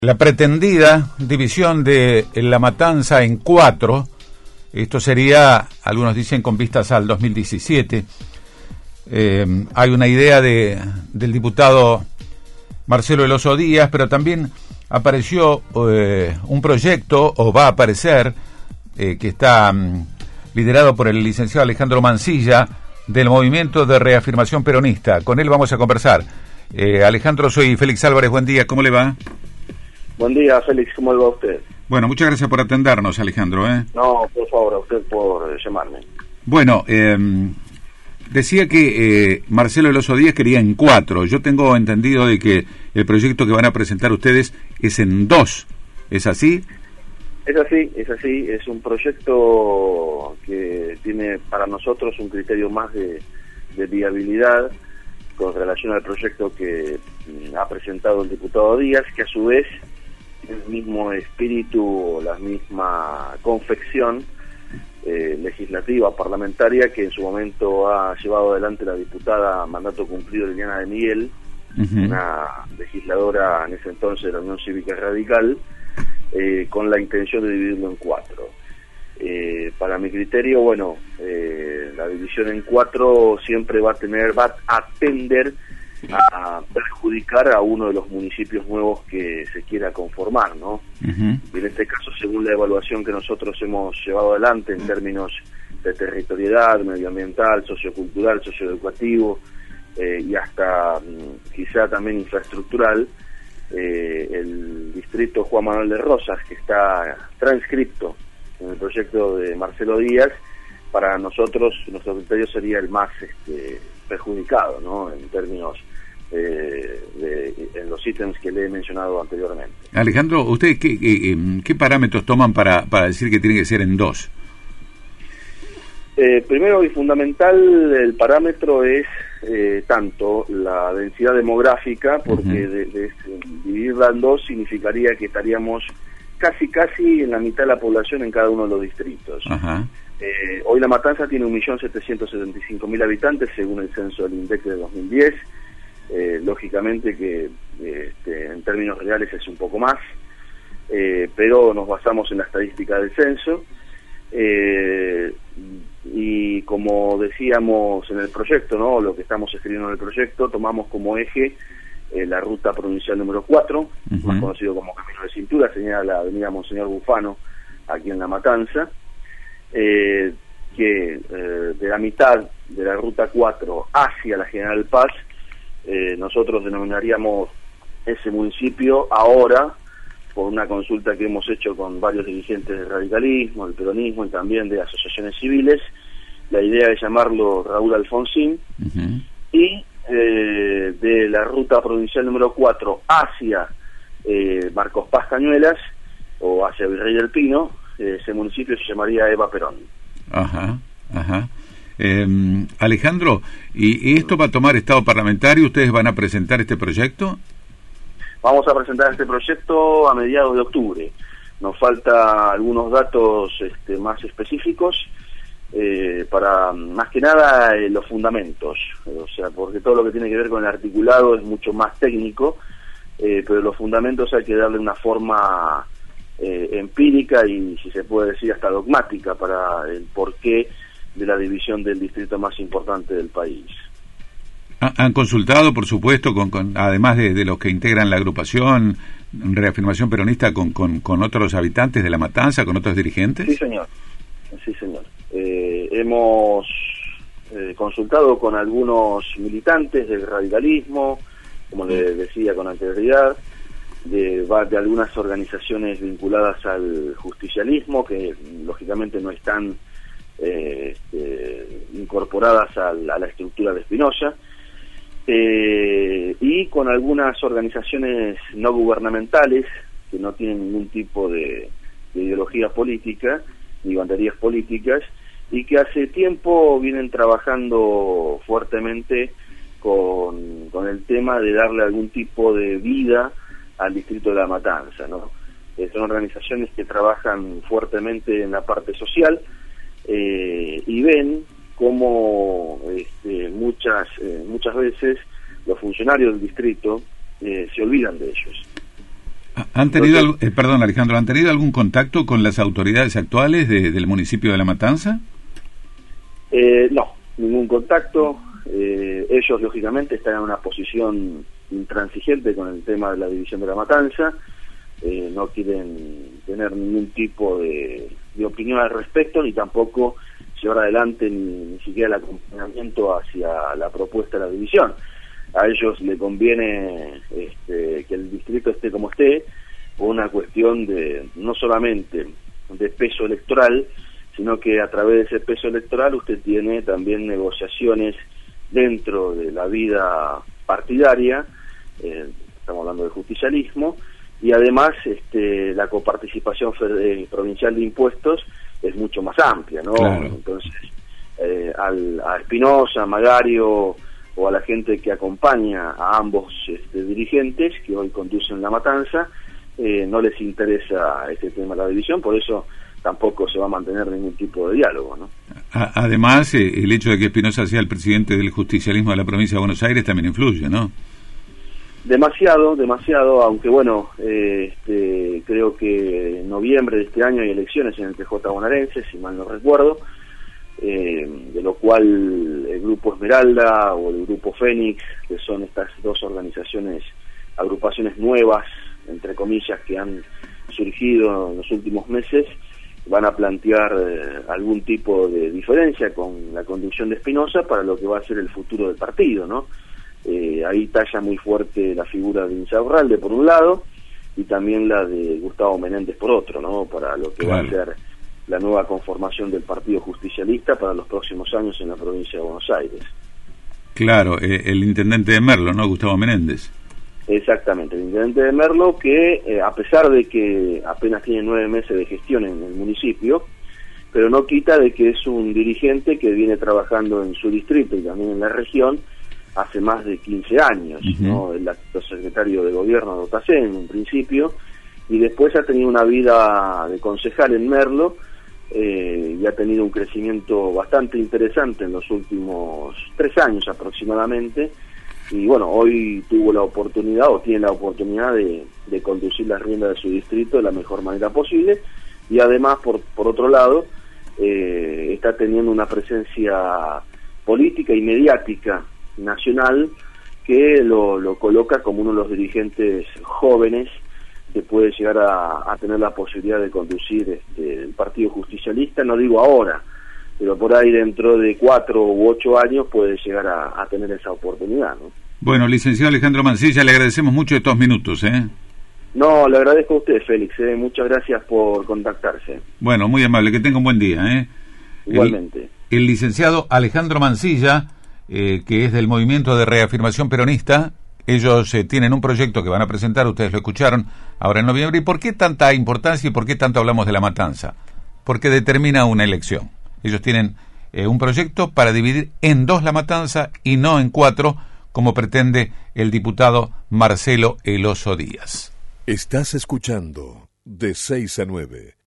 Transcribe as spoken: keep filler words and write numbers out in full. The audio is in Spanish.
La pretendida división de La Matanza en cuatro, esto sería, algunos dicen, con vistas al dos mil diecisiete. Eh, hay una idea de, del diputado Marcelo El Oso Díaz, pero también apareció eh, un proyecto, o va a aparecer, eh, que está um, liderado por el licenciado Alejandro Mancilla, del Movimiento de Reafirmación Peronista. Con él vamos a conversar. Eh, Alejandro, soy Félix Álvarez, buen día, ¿cómo le va? Buen día, Félix, ¿cómo le va a usted? Bueno, muchas gracias por atendernos, Alejandro. ¿eh? No, por favor, a usted por llamarme. Bueno, eh, decía que eh, Marcelo El Oso Díaz quería en cuatro. Yo tengo entendido de que el proyecto que van a presentar ustedes es en dos. ¿Es así? Es así, es así. Es un proyecto que tiene para nosotros un criterio más de, de viabilidad con relación al proyecto que mm, ha presentado el diputado Díaz, que a su vez el mismo espíritu, la misma confección eh, legislativa, parlamentaria, que en su momento ha llevado adelante la diputada mandato cumplido Liliana de Miguel, uh-huh. una legisladora en ese entonces de la Unión Cívica Radical, eh, con la intención de dividirlo en cuatro. Eh, para mi criterio, bueno, eh, la división en cuatro siempre va a tener, va a tender a perjudicar a uno de los municipios nuevos que se quiera conformar, ¿no? Uh-huh. Y en este caso, según la evaluación que nosotros hemos llevado adelante en términos de territorialidad, medioambiental, sociocultural, socioeducativo eh, y hasta mm, quizá también infraestructural, eh, el distrito Juan Manuel de Rosas, que está transcripto en el proyecto de Marcelo Díaz, para nosotros, nuestro criterio sería el más este, perjudicado, ¿no? En términos eh, de en los ítems que le he mencionado anteriormente. Alejandro, ¿ustedes qué, qué, qué parámetros toman para, para decir que tiene que ser en dos? Eh, primero y fundamental, el parámetro es eh, tanto la densidad demográfica, porque uh-huh. de, de, de dividirla en dos significaría que estaríamos casi casi en la mitad de la población en cada uno de los distritos. Uh-huh. Eh, hoy La Matanza tiene un millón setecientos setenta y cinco mil habitantes según el censo del INDEC de dos mil diez. Eh, lógicamente que eh, este, en términos reales es un poco más, eh, pero nos basamos en la estadística del censo. Eh, y como decíamos en el proyecto, ¿no? Lo que estamos escribiendo en el proyecto, tomamos como eje eh, la ruta provincial número cuatro, uh-huh. más conocido como Camino de Cintura, señala la avenida Monseñor Bufano, aquí en La Matanza. Eh, que eh, de la mitad de la ruta cuatro hacia la General Paz, eh, nosotros denominaríamos ese municipio ahora, por una consulta que hemos hecho con varios dirigentes del radicalismo, del peronismo y también de asociaciones civiles, la idea es llamarlo Raúl Alfonsín, uh-huh. y eh, de la ruta provincial número cuatro hacia eh, Marcos Paz Cañuelas o hacia Virrey del Pino, ese municipio se llamaría Eva Perón. Ajá, ajá. Eh, Alejandro, ¿y esto va a tomar estado parlamentario? ¿Ustedes van a presentar este proyecto? Vamos a presentar este proyecto a mediados de octubre. Nos falta algunos datos este, más específicos eh, para, más que nada, eh, los fundamentos. O sea, porque todo lo que tiene que ver con el articulado es mucho más técnico, eh, pero los fundamentos hay que darle una forma Eh, empírica y, si se puede decir, hasta dogmática para el porqué de la división del distrito más importante del país. ¿Han consultado, por supuesto, con, con además de, de los que integran la agrupación Reafirmación Peronista, con, con, con otros habitantes de La Matanza, con otros dirigentes? Sí, señor. Sí, señor. Eh, hemos eh, consultado con algunos militantes del radicalismo, como le decía con anterioridad, De, de algunas organizaciones vinculadas al justicialismo que lógicamente no están eh, este, incorporadas a la, a la estructura de Espinosa, eh, y con algunas organizaciones no gubernamentales que no tienen ningún tipo de, de ideología política ni banderías políticas y que hace tiempo vienen trabajando fuertemente con, con el tema de darle algún tipo de vida al distrito de La Matanza, ¿no? Eh, son organizaciones que trabajan fuertemente en la parte social eh, y ven cómo este, muchas eh, muchas veces los funcionarios del distrito eh, se olvidan de ellos. ¿Han tenido, Entonces, eh, perdón Alejandro, ¿han tenido algún contacto con las autoridades actuales de, del municipio de La Matanza? Eh, no, ningún contacto. Eh, ellos, lógicamente, están en una posición intransigente con el tema de la división de La Matanza. Eh, no quieren tener ningún tipo de, de opinión al respecto, ni tampoco llevar adelante ni, ni siquiera el acompañamiento hacia la propuesta de la división. A ellos le conviene este, que el distrito esté como esté, por una cuestión de no solamente de peso electoral, sino que a través de ese peso electoral usted tiene también negociaciones dentro de la vida partidaria, eh, estamos hablando de justicialismo, y además este, la coparticipación federal, provincial de impuestos es mucho más amplia, ¿no? Claro. Entonces, eh, al, a Espinosa, a Magario o a la gente que acompaña a ambos este, dirigentes que hoy conducen La Matanza, eh, no les interesa este tema de la división, por eso tampoco se va a mantener ningún tipo de diálogo, ¿no? Además, eh, el hecho de que Espinosa sea el presidente del justicialismo de la provincia de Buenos Aires también influye, ¿no? Demasiado, demasiado, aunque bueno, eh, este, creo que en noviembre de este año hay elecciones en el P J bonaerense, si mal no recuerdo, eh, de lo cual el Grupo Esmeralda o el Grupo Fénix, que son estas dos organizaciones, agrupaciones nuevas, entre comillas, que han surgido en los últimos meses, van a plantear eh, algún tipo de diferencia con la conducción de Espinosa para lo que va a ser el futuro del partido, ¿no? Eh, ahí talla muy fuerte la figura de Insaurralde por un lado y también la de Gustavo Menéndez por otro, ¿no? Para lo que claro. va a ser la nueva conformación del Partido Justicialista para los próximos años en la provincia de Buenos Aires. Claro, eh, el intendente de Merlo, ¿no? Gustavo Menéndez. Exactamente, el intendente de Merlo que eh, a pesar de que apenas tiene nueve meses de gestión en el municipio, pero no quita de que es un dirigente que viene trabajando en su distrito y también en la región hace más de quince años, uh-huh. ¿no? El actual secretario de gobierno de Otacén en un principio, y después ha tenido una vida de concejal en Merlo, eh, y ha tenido un crecimiento bastante interesante en los últimos tres años aproximadamente, y bueno, hoy tuvo la oportunidad, o tiene la oportunidad de, de conducir las riendas de su distrito de la mejor manera posible, y además, por, por otro lado, eh, está teniendo una presencia política y mediática nacional que lo, lo coloca como uno de los dirigentes jóvenes que puede llegar a, a tener la posibilidad de conducir este, el Partido Justicialista, no digo ahora, pero por ahí dentro de cuatro u ocho años puede llegar a, a tener esa oportunidad, ¿no? Bueno, licenciado Alejandro Mancilla, le agradecemos mucho estos minutos, ¿eh? No, le agradezco a usted, Félix, ¿eh? Muchas gracias por contactarse. Bueno, muy amable, que tenga un buen día, ¿eh? Igualmente. El, el licenciado Alejandro Mancilla, eh, que es del Movimiento de Reafirmación Peronista, ellos eh, tienen un proyecto que van a presentar, ustedes lo escucharon ahora en noviembre. ¿Y por qué tanta importancia y por qué tanto hablamos de La Matanza? Porque determina una elección. Ellos tienen eh, un proyecto para dividir en dos La Matanza y no en cuatro, como pretende el diputado Marcelo El Oso Díaz. Estás escuchando de seis a nueve